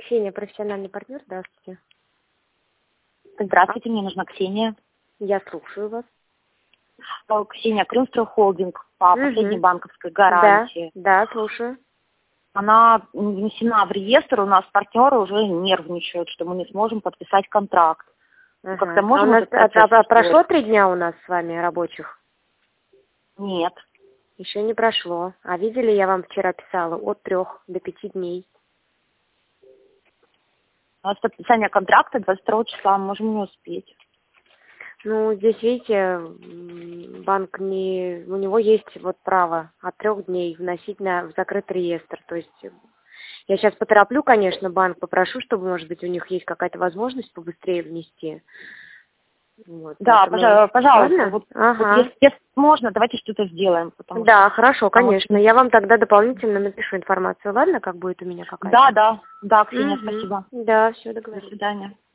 Ксения, профессиональный партнер, здравствуйте. Здравствуйте, мне нужна Ксения. Я слушаю вас. Ксения, Крымстрой Холдинг по последней банковской гарантии. Да, слушаю. Она внесена в реестр, у нас партнеры уже нервничают, что мы не сможем подписать контракт. Как-то можем этот процесс прошло 3 дня у нас с вами рабочих? Нет. Еще не прошло. А видели, я вам вчера писала, от 3 до 5 дней. У нас подписание контракта 22 числа, мы можем не успеть. Ну, здесь, видите, банк не... У него есть вот право от 3 дней вносить в закрытый реестр. То есть я сейчас потороплю, конечно, банк, попрошу, чтобы, может быть, у них есть какая-то возможность побыстрее внести. Вот, да, поэтому... пожалуйста. Вот если можно, давайте что-то сделаем. Да, хорошо, конечно. Я вам тогда дополнительно напишу информацию, ладно, как будет у меня какая-то? Да, Ксения, спасибо. Да, все, договорились. До свидания.